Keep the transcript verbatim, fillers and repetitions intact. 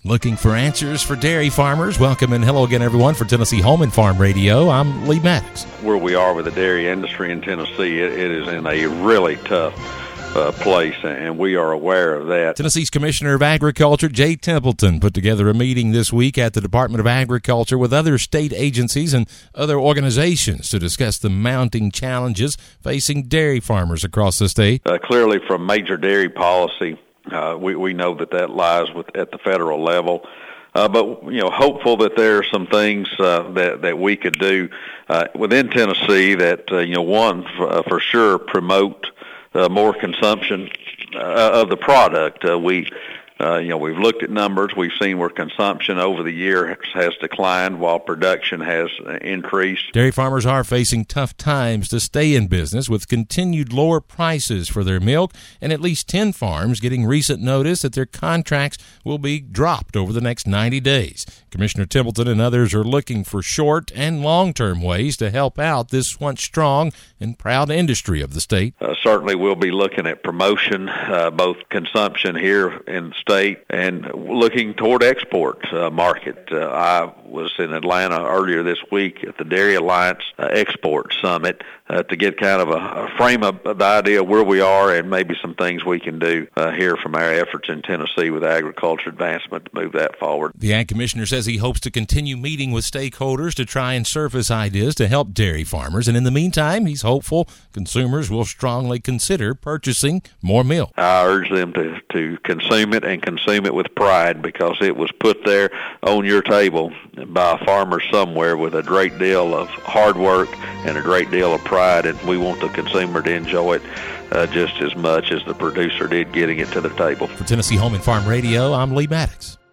Looking for answers for dairy farmers? Welcome and hello again, everyone, for Tennessee Home and Farm Radio. I'm Lee Maddox. Where we are with the dairy industry in Tennessee, it, it is in a really tough uh, place, and we are aware of that. Tennessee's Commissioner of Agriculture, Jay Templeton, put together a meeting this week at the Department of Agriculture with other state agencies and other organizations to discuss the mounting challenges facing dairy farmers across the state. Uh, clearly, from major dairy policy, Uh, we, we know that that lies with, at the federal level. Uh, but, you know, hopeful that there are some things uh, that, that we could do uh, within Tennessee that, uh, you know, one, f- uh, for sure, promote uh, more consumption uh, of the product. Uh, we, uh, you know, we've looked at numbers. We've seen where consumption over the year has, has declined while production has increased. Dairy farmers are facing tough times to stay in business with continued lower prices for their milk, and at least ten farms getting recent notice that their contracts will be dropped over the next ninety days. Commissioner Templeton and others are looking for short and long-term ways to help out this once strong and proud industry of the state. Uh, certainly we'll be looking at promotion, uh, both consumption here in the state and looking toward export uh, market. Uh, I was in Atlanta earlier this week at the Dairy Alliance uh, Export Summit uh, to get kind of a, a frame of the idea of where we are and maybe some things we can do uh, here from our efforts in Tennessee with agriculture advancement to move that forward. The Ag Commissioner says he hopes to continue meeting with stakeholders to try and surface ideas to help dairy farmers, and in the meantime, he's hopeful consumers will strongly consider purchasing more milk. I urge them to, to consume it and consume it with pride, because it was put there on your table by a farmer somewhere with a great deal of hard work and a great deal of pride, and we want the consumer to enjoy it uh, just as much as the producer did getting it to the table. For Tennessee Home and Farm Radio, I'm Lee Maddox.